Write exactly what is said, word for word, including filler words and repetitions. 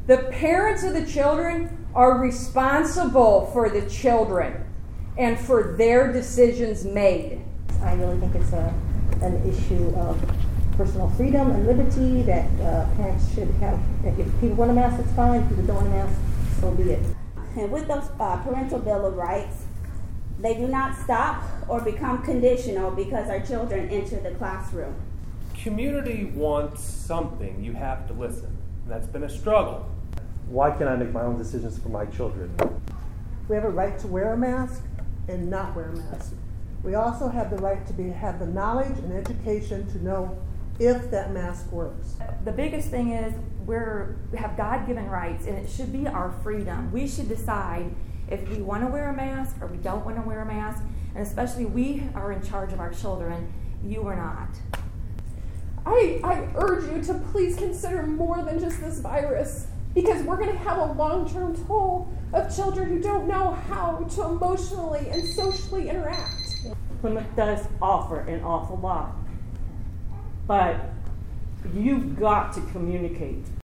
The parents of the children are responsible for the children and for their decisions made. I really think it's a, an issue of personal freedom and liberty that uh, parents should have. If people want a mask, that's fine. If people don't want a mask, so be it. And with those uh, parental bill of rights, they do not stop or become conditional because our children enter the classroom. Community wants something, you have to listen. That's been a struggle. Why can't I make my own decisions for my children? We have a right to wear a mask and not wear a mask. We also have the right to be have the knowledge and education to know if that mask works. The biggest thing is we're, we have God-given rights, and it should be our freedom. We should decide if we want to wear a mask or we don't want to wear a mask, and especially we are in charge of our children. You are not. I, I urge you to please consider more than just this virus, because we're going to have a long-term toll of children who don't know how to emotionally and socially interact. Plymouth does offer an awful lot, but you've got to communicate.